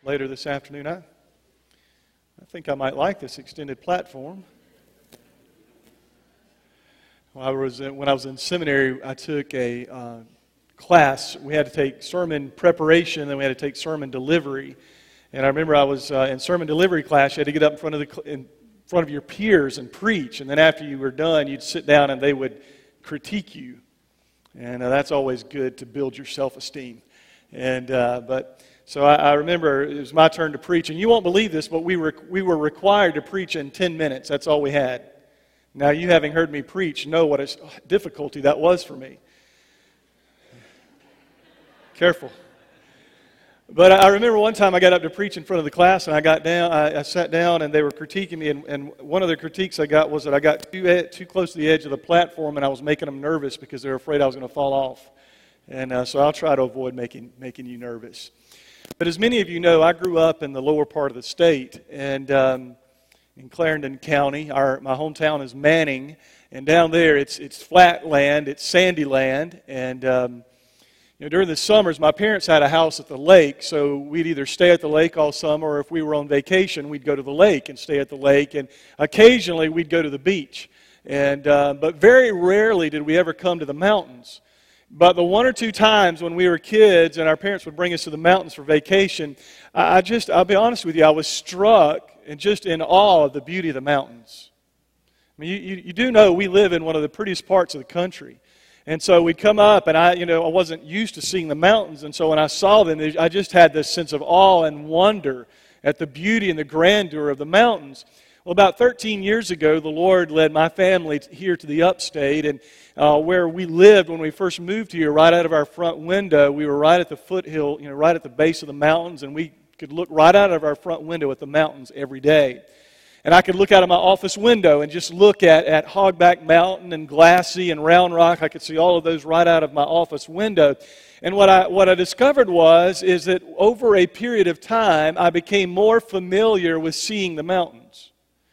later this afternoon. I think I might like this extended platform. When I was in seminary, I took a class. We had to take sermon preparation, then we had to take sermon delivery. And I remember I was in sermon delivery class. You had to get up in front of your peers and preach. And then after you were done, you'd sit down and they would critique you. And that's always good to build your self-esteem. So I remember it was my turn to preach. And you won't believe this, but we were required to preach in 10 minutes. That's all we had. Now, you having heard me preach know what a difficulty that was for me. Careful. But I remember one time I got up to preach in front of the class, and I sat down, and they were critiquing me, and one of the critiques I got was that I got too close to the edge of the platform, and I was making them nervous because they were afraid I was going to fall off. And so I'll try to avoid making you nervous. But as many of you know, I grew up in the lower part of the state, and in Clarendon County. My hometown is Manning, and down there it's flat land, it's sandy land, and during the summers, my parents had a house at the lake, so we'd either stay at the lake all summer, or if we were on vacation, we'd go to the lake and stay at the lake, and occasionally we'd go to the beach. But very rarely did we ever come to the mountains. But the one or two times when we were kids and our parents would bring us to the mountains for vacation, I'll be honest with you, I was struck and just in awe of the beauty of the mountains. I mean, you do know we live in one of the prettiest parts of the country. And so we'd come up, and I wasn't used to seeing the mountains, and so when I saw them, I just had this sense of awe and wonder at the beauty and the grandeur of the mountains. Well, about 13 years ago, the Lord led my family here to the upstate, and where we lived when we first moved here, right out of our front window, we were right at the foothill, right at the base of the mountains, and we could look right out of our front window at the mountains every day. And I could look out of my office window and just look at Hogback Mountain and Glassy and Round Rock. I could see all of those right out of my office window. And what I discovered is that over a period of time, I became more familiar with seeing the mountains.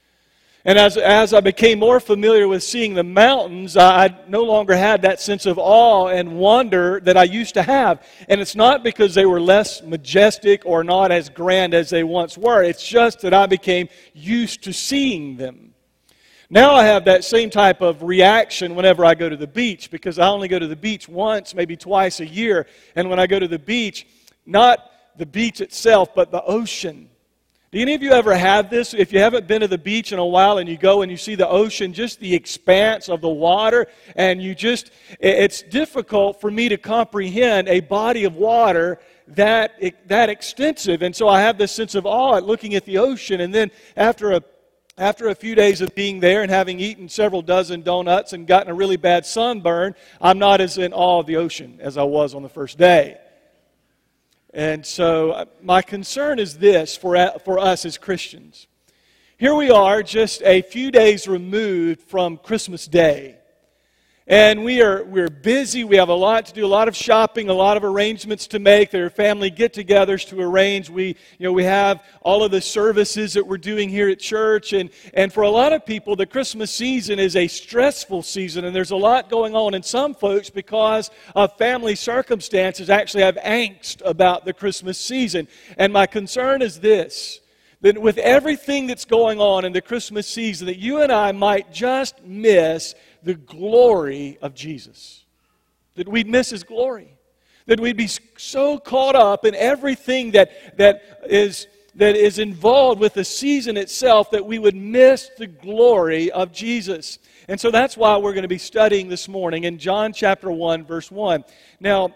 And as I became more familiar with seeing the mountains, I no longer had that sense of awe and wonder that I used to have. And it's not because they were less majestic or not as grand as they once were. It's just that I became used to seeing them. Now I have that same type of reaction whenever I go to the beach, because I only go to the beach once, maybe twice a year. And when I go to the beach, not the beach itself, but the ocean. Do any of you ever have this? If you haven't been to the beach in a while and you go and you see the ocean, just the expanse of the water, and it's difficult for me to comprehend a body of water that extensive. And so I have this sense of awe at looking at the ocean, and then after a few days of being there and having eaten several dozen donuts and gotten a really bad sunburn, I'm not as in awe of the ocean as I was on the first day. And so my concern is this for us as Christians. Here we are just a few days removed from Christmas Day. And we're busy. We have a lot to do, a lot of shopping, a lot of arrangements to make. There are family get-togethers to arrange. We have all of the services that we're doing here at church. And for a lot of people, the Christmas season is a stressful season. And there's a lot going on. And some folks, because of family circumstances, actually have angst about the Christmas season. And my concern is this, that with everything that's going on in the Christmas season, that you and I might just miss the glory of Jesus. That we'd miss His glory. That we'd be so caught up in everything that is involved with the season itself that we would miss the glory of Jesus. And so that's why we're going to be studying this morning in John chapter 1, verse 1. Now,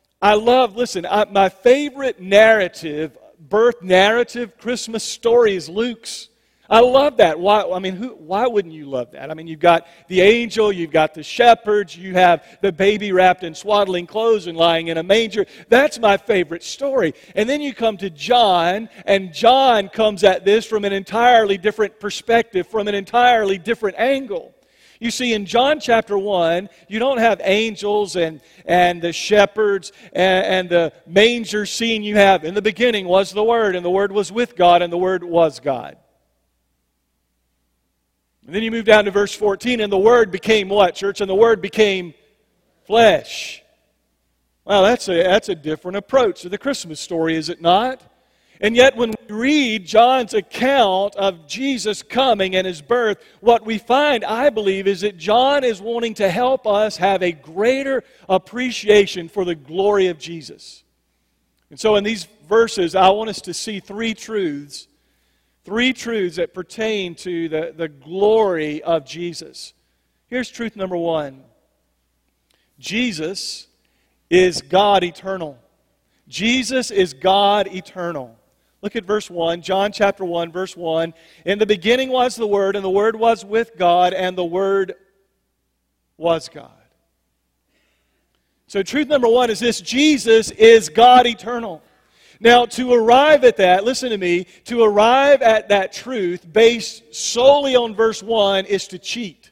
my favorite narrative, birth narrative, Christmas story is Luke's. I love that. Why wouldn't you love that? I mean, you've got the angel, you've got the shepherds, you have the baby wrapped in swaddling clothes and lying in a manger. That's my favorite story. And then you come to John, and John comes at this from an entirely different perspective, from an entirely different angle. You see, in John chapter 1, you don't have angels and the shepherds and the manger scene. You have, in the beginning was the Word, and the Word was with God, and the Word was God. And then you move down to verse 14, and the Word became what, church? And the Word became flesh. Well, that's a different approach to the Christmas story, is it not? And yet when we read John's account of Jesus coming and His birth, what we find, I believe, is that John is wanting to help us have a greater appreciation for the glory of Jesus. And so in these verses, I want us to see three truths that pertain to the glory of Jesus. Here's truth number one. Jesus is God eternal. Jesus is God eternal. Look at verse 1, John chapter 1, verse 1. In the beginning was the Word, and the Word was with God, and the Word was God. So truth number one is this: Jesus is God eternal. Now, to arrive at that, listen to me, to arrive at that truth based solely on verse 1 is to cheat.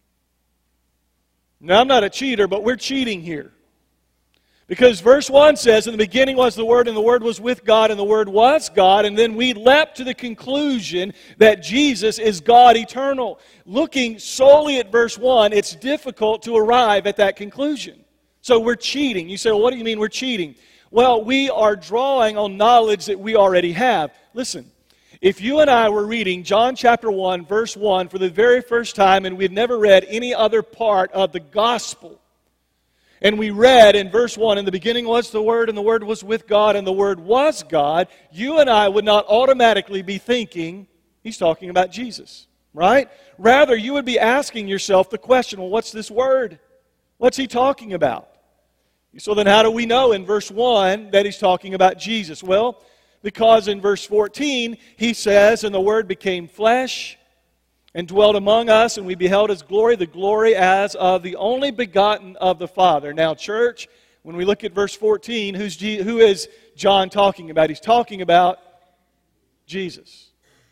Now, I'm not a cheater, but we're cheating here. Because verse 1 says, in the beginning was the Word, and the Word was with God, and the Word was God. And then we leapt to the conclusion that Jesus is God eternal. Looking solely at verse 1, it's difficult to arrive at that conclusion. So we're cheating. You say, well, what do you mean we're cheating? Well, we are drawing on knowledge that we already have. Listen, if you and I were reading John chapter 1, verse 1 for the very first time, and we'd never read any other part of the gospel, and we read in verse 1, in the beginning was the Word, and the Word was with God, and the Word was God, you and I would not automatically be thinking he's talking about Jesus, right? Rather, you would be asking yourself the question, well, what's this Word? What's he talking about? So then how do we know in verse 1 that he's talking about Jesus? Well, because in verse 14 he says, and the Word became flesh and dwelt among us, and we beheld His glory, the glory as of the only begotten of the Father. Now, church, when we look at verse 14, who is John talking about? He's talking about Jesus.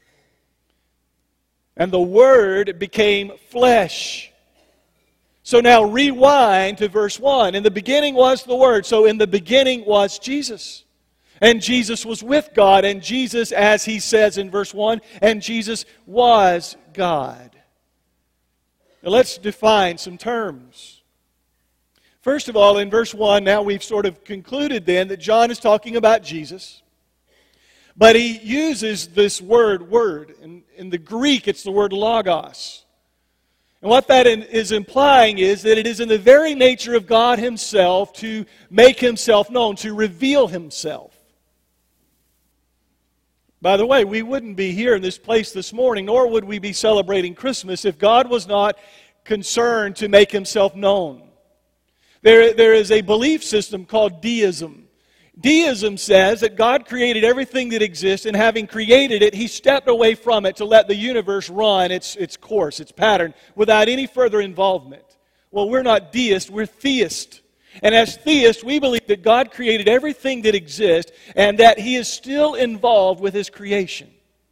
And the Word became flesh. So now rewind to verse 1. In the beginning was the Word. So in the beginning was Jesus. And Jesus was with God. And Jesus, as he says in verse 1, and Jesus was God. Now let's define some terms. First of all, in verse 1, now we've sort of concluded then that John is talking about Jesus. But he uses this word. In the Greek, it's the word logos. And what that is implying is that it is in the very nature of God Himself to make Himself known, to reveal Himself. By the way, we wouldn't be here in this place this morning, nor would we be celebrating Christmas if God was not concerned to make Himself known. There is a belief system called deism. Deism says that God created everything that exists, and having created it, He stepped away from it to let the universe run its course, its pattern, without any further involvement. Well, we're not deists, we're theists. And as theists, we believe that God created everything that exists, and that He is still involved with His creation.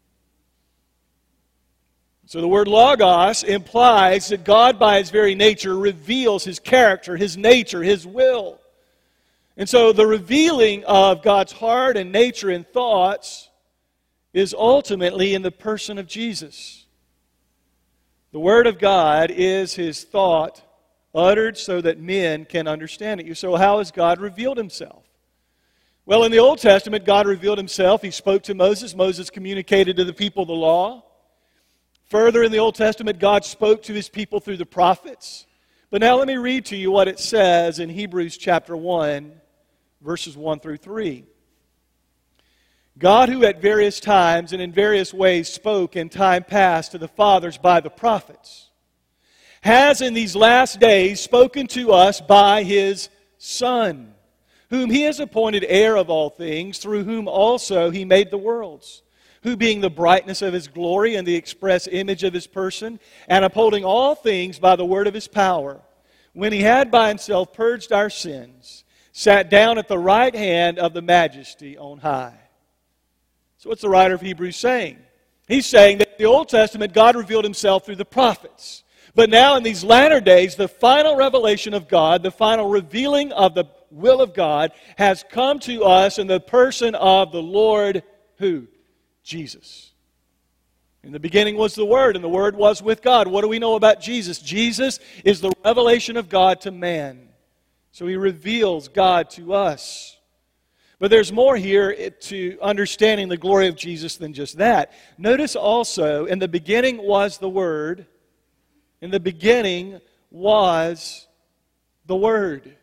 So the word logos implies that God, by His very nature, reveals His character, His nature, His will. And so the revealing of God's heart and nature and thoughts is ultimately in the person of Jesus. The Word of God is His thought uttered so that men can understand it. So how has God revealed Himself? Well, in the Old Testament, God revealed Himself. He spoke to Moses. Moses communicated to the people the law. Further in the Old Testament, God spoke to His people through the prophets. But now let me read to you what it says in Hebrews chapter 1, verses 1 through 3. God, who at various times and in various ways spoke in time past to the fathers by the prophets, has in these last days spoken to us by His Son, whom He has appointed heir of all things, through whom also He made the worlds, who being the brightness of His glory and the express image of His person, and upholding all things by the word of His power, when He had by Himself purged our sins, sat down at the right hand of the Majesty on high. So what's the writer of Hebrews saying? He's saying that in the Old Testament, God revealed Himself through the prophets. But now in these latter days, the final revelation of God, the final revealing of the will of God, has come to us in the person of the Lord, who? Jesus. In the beginning was the Word, and the Word was with God. What do we know about Jesus? Jesus is the revelation of God to man. So He reveals God to us. But there's more here to understanding the glory of Jesus than just that. Notice also, in the beginning was the Word. In the beginning was the Word.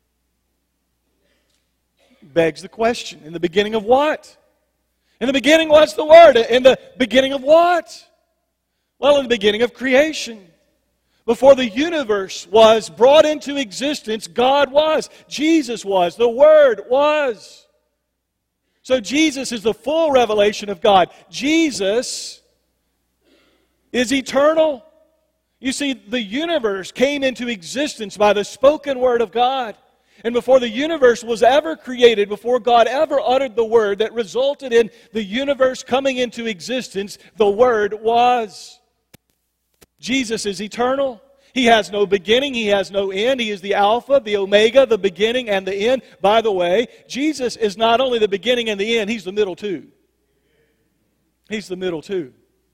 Begs the question, in the beginning of what? In the beginning was the Word. In the beginning of what? Well, in the beginning of creation. Before the universe was brought into existence, God was. Jesus was. The Word was. So Jesus is the full revelation of God. Jesus is eternal. You see, the universe came into existence by the spoken Word of God. And before the universe was ever created, before God ever uttered the word that resulted in the universe coming into existence, the Word was. Jesus is eternal. He has no beginning. He has no end. He is the Alpha, the Omega, the beginning and the end. By the way, Jesus is not only the beginning and the end, He's the middle too. He's the middle too.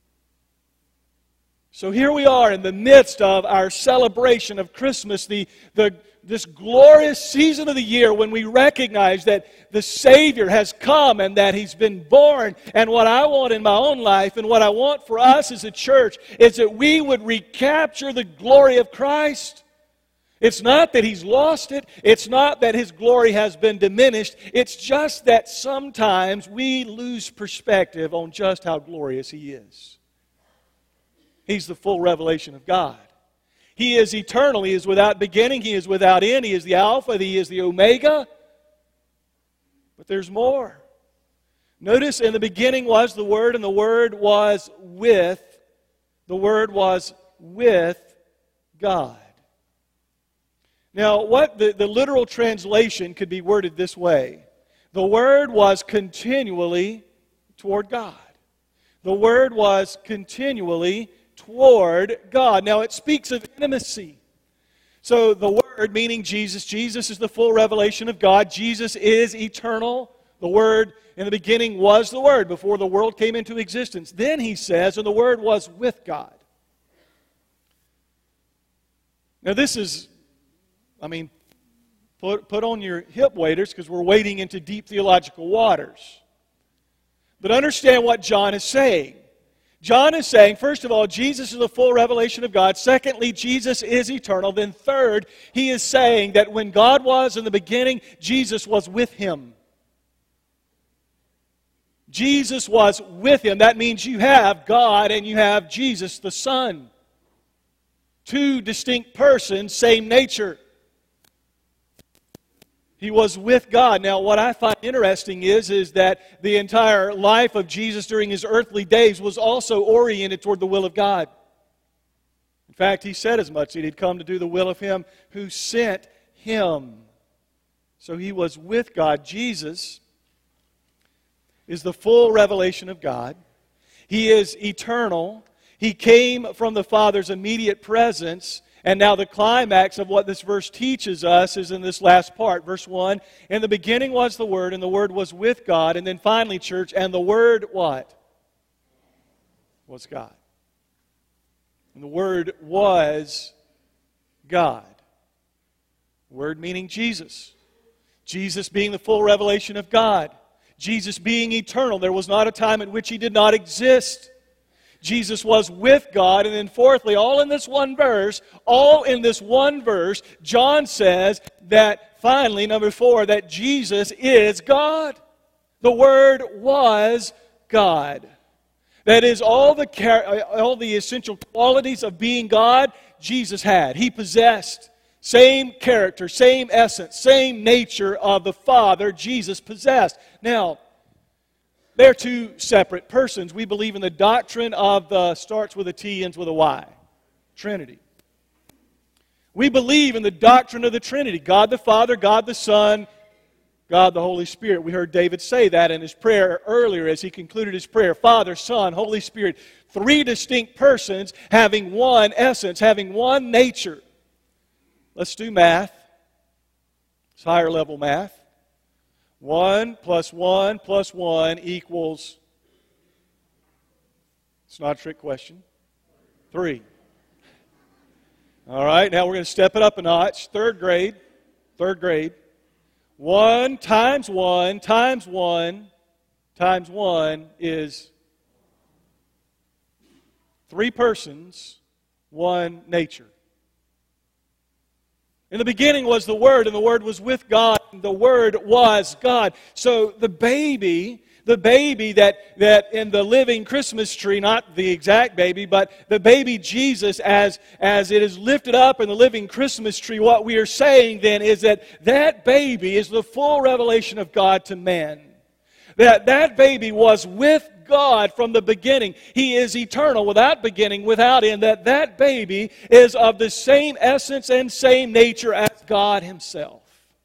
So here we are in the midst of our celebration of Christmas, this glorious season of the year when we recognize that the Savior has come and that He's been born. And what I want in my own life and what I want for us as a church is that we would recapture the glory of Christ. It's not that He's lost it. It's not that His glory has been diminished. It's just that sometimes we lose perspective on just how glorious He is. He's the full revelation of God. He is eternal. He is without beginning. He is without end. He is the Alpha. He is the Omega. But there's more. Notice in the beginning was the Word, and the Word was with God. Now, what the literal translation could be worded this way. The Word was continually toward God. The Word was continually toward God. Now it speaks of intimacy. So the Word, meaning Jesus, Jesus is the full revelation of God. Jesus is eternal. The Word in the beginning was the Word before the world came into existence. Then he says, and the Word was with God. Now this is, put on your hip waders because we're wading into deep theological waters. But understand what John is saying. John is saying, first of all, Jesus is the full revelation of God. Secondly, Jesus is eternal. Then third, he is saying that when God was in the beginning, Jesus was with Him. Jesus was with Him. That means you have God and you have Jesus the Son. Two distinct persons, same nature. He was with God. Now, what I find interesting is that the entire life of Jesus during His earthly days was also oriented toward the will of God. In fact, He said as much, that He'd come to do the will of Him who sent Him. So He was with God. Jesus is the full revelation of God. He is eternal. He came from the Father's immediate presence. And now the climax of what this verse teaches us is in this last part. Verse 1, in the beginning was the Word, and the Word was with God. And then finally, church, and the Word what? Was God. And the Word was God. Word meaning Jesus. Jesus being the full revelation of God. Jesus being eternal. There was not a time at which He did not exist. Jesus was with God. And then fourthly, all in this one verse, John says that finally, number 4, that Jesus is God. The Word was God. That is, all the essential qualities of being God, Jesus had. He possessed. Same character, same essence, same nature of the Father, Jesus possessed. Now, they're two separate persons. We believe in the doctrine of the starts with a T, ends with a Y. Trinity. We believe in the doctrine of the Trinity. God the Father, God the Son, God the Holy Spirit. We heard David say that in his prayer earlier as he concluded his prayer. Father, Son, Holy Spirit. Three distinct persons having one essence, having one nature. Let's do math. It's higher level math. 1 plus 1 plus 1 equals, it's not a trick question, 3. All right, now we're going to step it up a notch. Third grade. 1 times 1 times 1 times 1 is 3 persons, 1 nature. In the beginning was the Word, and the Word was with God, and the Word was God. So the baby that in the living Christmas tree, not the exact baby, but the baby Jesus as it is lifted up in the living Christmas tree, what we are saying then is that baby is the full revelation of God to man. That baby was with God from the beginning. He is eternal, without beginning, without end. That baby is of the same essence and same nature as God Himself.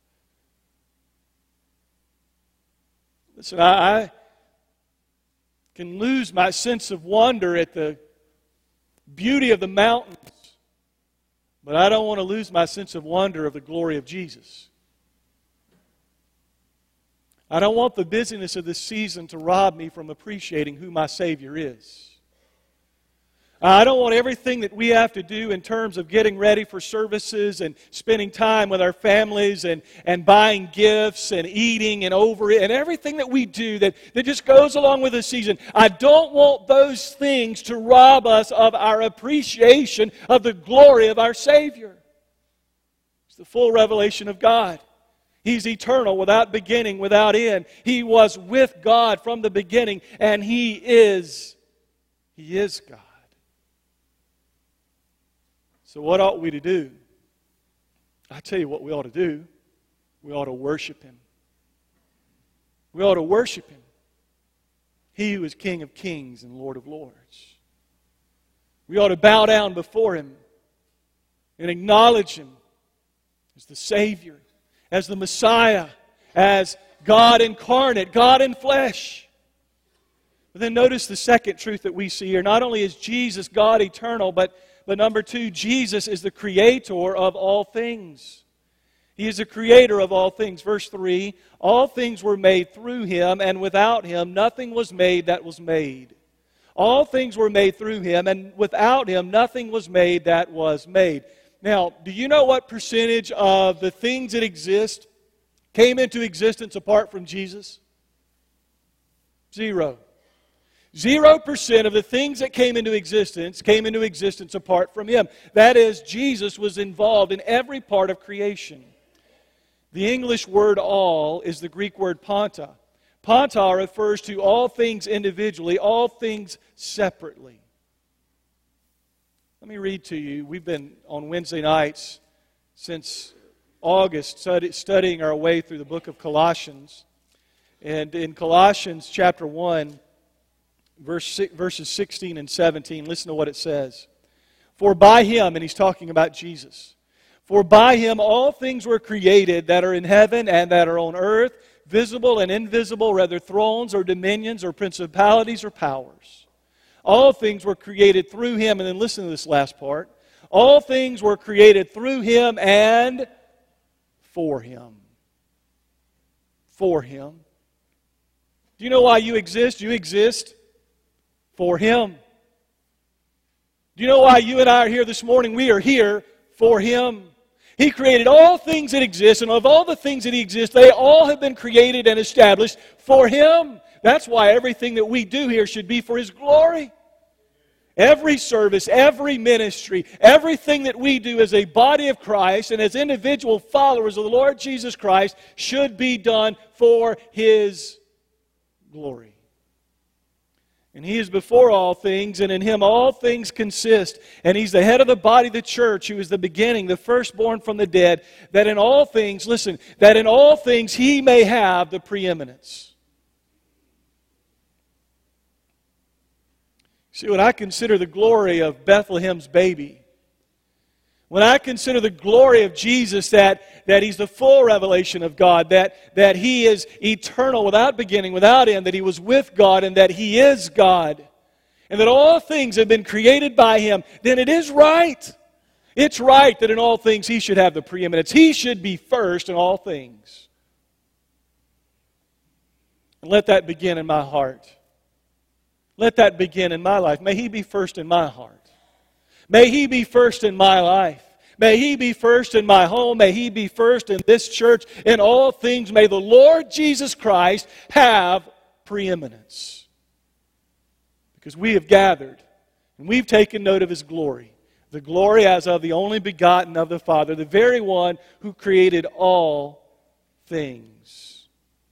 Listen, I can lose my sense of wonder at the beauty of the mountains, but I don't want to lose my sense of wonder of the glory of Jesus. I don't want the busyness of this season to rob me from appreciating who my Savior is. I don't want everything that we have to do in terms of getting ready for services and spending time with our families and buying gifts and eating and everything that we do that just goes along with the season. I don't want those things to rob us of our appreciation of the glory of our Savior. It's the full revelation of God. He's eternal, without beginning, without end. He was with God from the beginning, and He is God. So what ought we to do? I tell you what we ought to do. We ought to worship Him. We ought to worship Him. He who is King of kings and Lord of lords. We ought to bow down before Him and acknowledge Him as the Savior, as the Messiah, as God incarnate, God in flesh. But then notice the second truth that we see here. Not only is Jesus God eternal, but number 2, Jesus is the creator of all things. He is the creator of all things. Verse 3, all things were made through Him, and without Him nothing was made that was made. All things were made through Him, and without Him nothing was made that was made. Now, do you know what percentage of the things that exist came into existence apart from Jesus? 0%. 0% of the things that came into existence apart from Him. That is, Jesus was involved in every part of creation. The English word all is the Greek word panta. Panta refers to all things individually, all things separately. Let me read to you. We've been on Wednesday nights since August studying our way through the book of Colossians. And in Colossians chapter 1, verses 16 and 17, listen to what it says. For by Him, and he's talking about Jesus, for by Him all things were created that are in heaven and that are on earth, visible and invisible, whether thrones or dominions or principalities or powers. All things were created through Him. And then listen to this last part. All things were created through Him and for Him. For Him. Do you know why you exist? You exist for Him. Do you know why you and I are here this morning? We are here for Him. He created all things that exist, and of all the things that exist, they all have been created and established for Him. That's why everything that we do here should be for His glory. Every service, every ministry, everything that we do as a body of Christ and as individual followers of the Lord Jesus Christ should be done for His glory. And He is before all things, and in Him all things consist. And He's the head of the body, the church, who is the beginning, the firstborn from the dead, that in all things, listen, that in all things He may have the preeminence. See, when I consider the glory of Bethlehem's baby, when I consider the glory of Jesus, that He's the full revelation of God, that He is eternal, without beginning, without end, that He was with God, and that He is God, and that all things have been created by Him, then it is right. It's right that in all things He should have the preeminence. He should be first in all things. And let that begin in my heart. Let that begin in my life. May He be first in my heart. May He be first in my life. May He be first in my home. May He be first in this church. In all things, may the Lord Jesus Christ have preeminence. Because we have gathered and we've taken note of His glory. The glory as of the only begotten of the Father, the very one who created all things.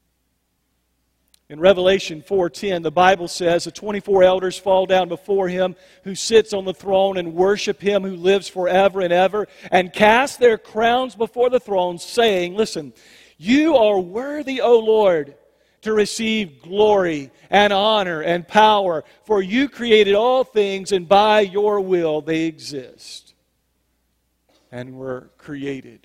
In Revelation 4:10, the Bible says, the 24 elders fall down before Him who sits on the throne and worship Him who lives forever and ever, and cast their crowns before the throne, saying, listen, you are worthy, O Lord, to receive glory and honor and power, for you created all things, and by your will they exist and were created.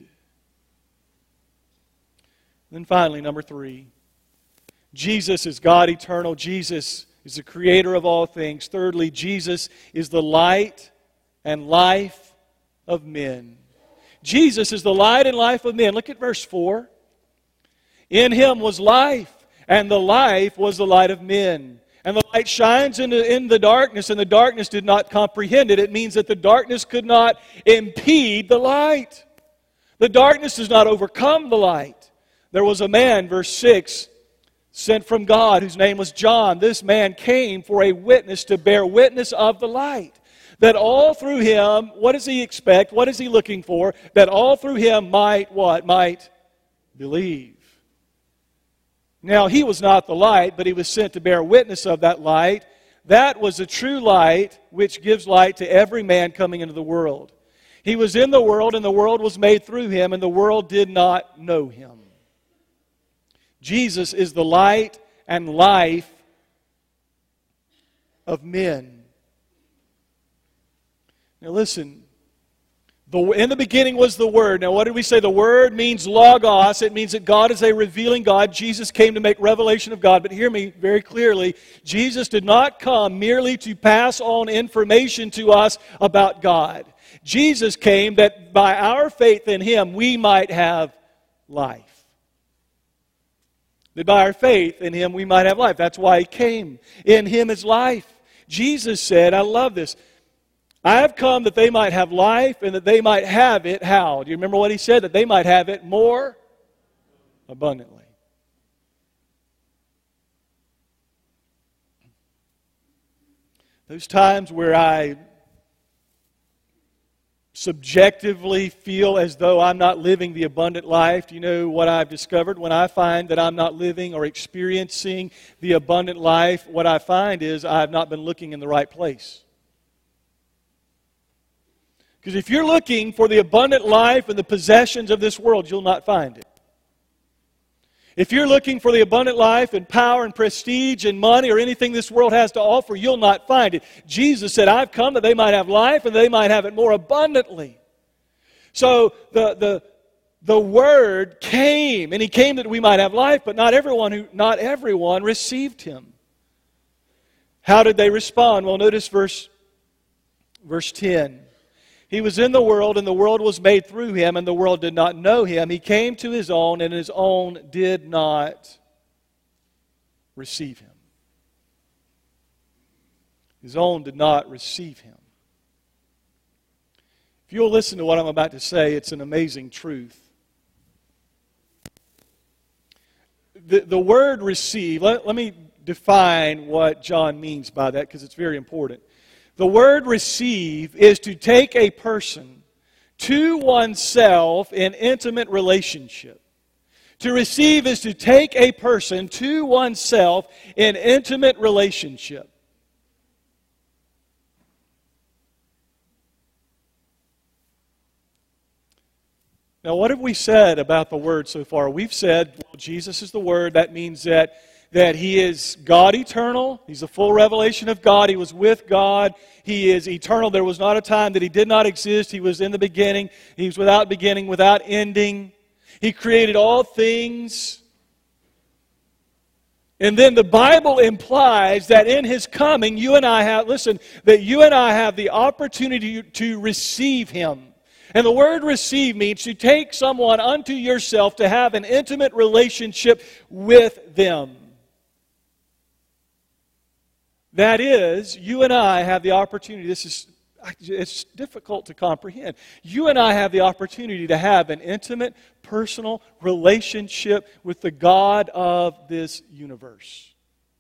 Then finally, number 3, Jesus is God eternal. Jesus is the creator of all things. Thirdly, Jesus is the light and life of men. Jesus is the light and life of men. Look at verse 4. In Him was life, and the life was the light of men. And the light shines in the darkness, and the darkness did not comprehend it. It means that the darkness could not impede the light. The darkness does not overcome the light. There was a man, verse 6, sent from God, whose name was John. This man came for a witness, to bear witness of the light. That all through him, what does he expect? What is he looking for? That all through him might what? Might believe. Now, he was not the light, but he was sent to bear witness of that light. That was the true light, which gives light to every man coming into the world. He was in the world, and the world was made through Him, and the world did not know Him. Jesus is the light and life of men. Now listen. In the beginning was the Word. Now what did we say? The Word means logos. It means that God is a revealing God. Jesus came to make revelation of God. But hear me very clearly. Jesus did not come merely to pass on information to us about God. Jesus came that by our faith in Him we might have life. That by our faith in Him we might have life. That's why He came. In Him is life. Jesus said, I love this, I have come that they might have life and that they might have it, how? Do you remember what He said? That they might have it more abundantly. Those times where I subjectively feel as though I'm not living the abundant life, do you know what I've discovered? When I find that I'm not living or experiencing the abundant life, what I find is I have not been looking in the right place. Because if you're looking for the abundant life and the possessions of this world, you'll not find it. If you're looking for the abundant life and power and prestige and money or anything this world has to offer, you'll not find it. Jesus said, I've come that they might have life and they might have it more abundantly. So the Word came, and He came that we might have life, but not everyone received Him. How did they respond? Well, notice verse 10. He was in the world, and the world was made through Him, and the world did not know Him. He came to His own, and His own did not receive Him. His own did not receive Him. If you'll listen to what I'm about to say, it's an amazing truth. The word receive, let me define what John means by that, because it's very important. The word receive is to take a person to oneself in intimate relationship. To receive is to take a person to oneself in intimate relationship. Now, what have we said about the Word so far? We've said, well, Jesus is the Word. That means that He is God eternal. He's the full revelation of God. He was with God. He is eternal. There was not a time that He did not exist. He was in the beginning. He was without beginning, without ending. He created all things. And then the Bible implies that in His coming, you and I have the opportunity to receive Him. And the word receive means to take someone unto yourself, to have an intimate relationship with them. That is, you and I have the opportunity, this is it's difficult to comprehend. You and I have the opportunity to have an intimate, personal relationship with the God of this universe.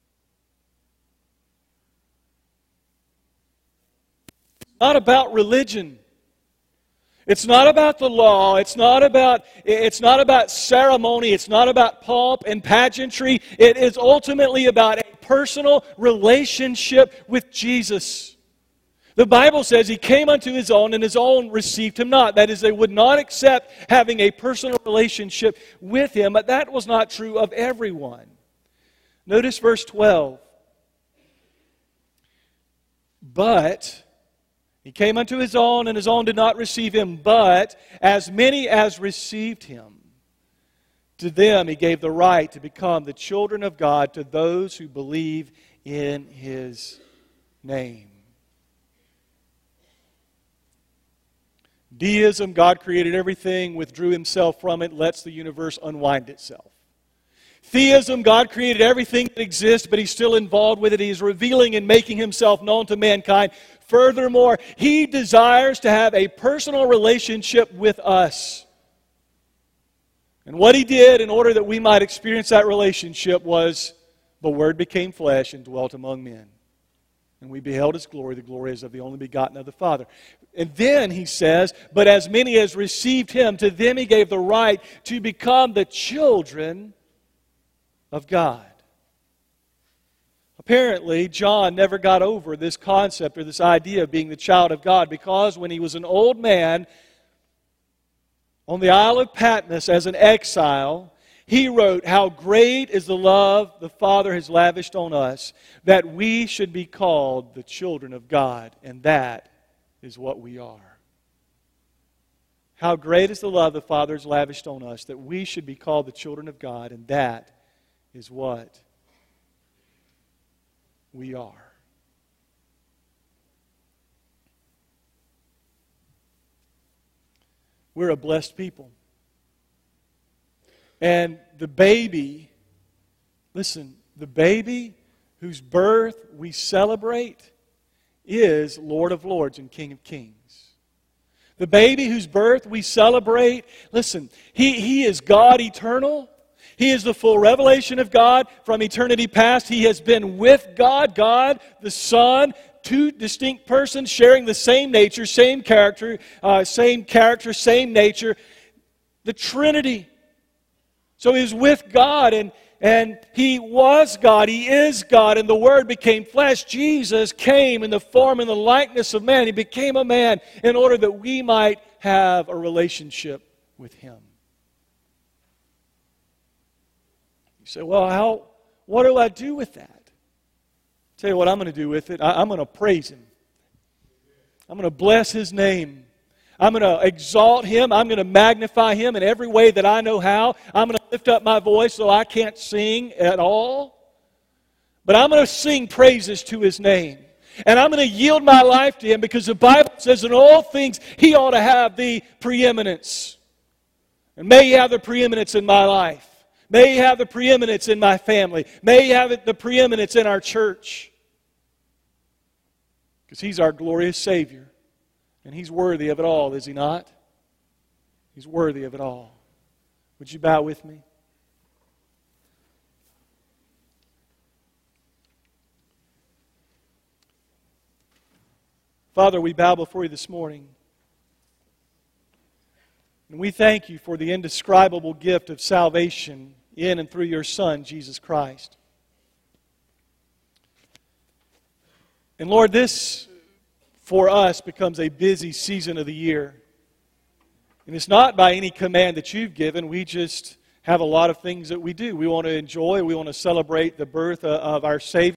It's not about religion. It's not about the law. It's not about ceremony. It's not about pomp and pageantry. It is ultimately about a personal relationship with Jesus. The Bible says He came unto His own, and His own received Him not. That is, they would not accept having a personal relationship with Him, but that was not true of everyone. Notice verse 12. But He came unto His own, and His own did not receive Him. But as many as received Him, to them He gave the right to become the children of God, to those who believe in His name. Deism, God created everything, withdrew Himself from it, lets the universe unwind itself. Theism, God created everything that exists, but He's still involved with it. He is revealing and making Himself known to mankind. Furthermore, He desires to have a personal relationship with us. And what He did in order that we might experience that relationship was, the Word became flesh and dwelt among men. And we beheld His glory, the glory as of the only begotten of the Father. And then He says, but as many as received Him, to them He gave the right to become the children of God. Apparently, John never got over this concept or this idea of being the child of God, because when he was an old man on the Isle of Patmos as an exile, he wrote, how great is the love the Father has lavished on us, that we should be called the children of God. And that is what we are. How great is the love the Father has lavished on us, that we should be called the children of God. And that is what we are. We're a blessed people. And the baby, listen, the baby whose birth we celebrate is Lord of Lords and King of Kings. The baby whose birth we celebrate, listen, He is God eternal. He is the full revelation of God from eternity past. He has been with God, God the Son, two distinct persons sharing the same nature, same character, same nature. The Trinity. So He is with God, and He was God. He is God, and the Word became flesh. Jesus came in the form and the likeness of man. He became a man in order that we might have a relationship with Him. You say, well, what do I do with that? I'll tell you what I'm going to do with it. I'm going to praise Him. I'm going to bless His name. I'm going to exalt Him. I'm going to magnify Him in every way that I know how. I'm going to lift up my voice so I can't sing at all. But I'm going to sing praises to His name. And I'm going to yield my life to Him, because the Bible says in all things He ought to have the preeminence. And may He have the preeminence in my life. May He have the preeminence in my family. May He have the preeminence in our church. Because He's our glorious Savior. And He's worthy of it all, is He not? He's worthy of it all. Would you bow with me? Father, we bow before You this morning. And we thank You for the indescribable gift of salvation in and through Your Son, Jesus Christ. And Lord, this for us becomes a busy season of the year. And it's not by any command that You've given. We just have a lot of things that we do. We want to enjoy, we want to celebrate the birth of our Savior.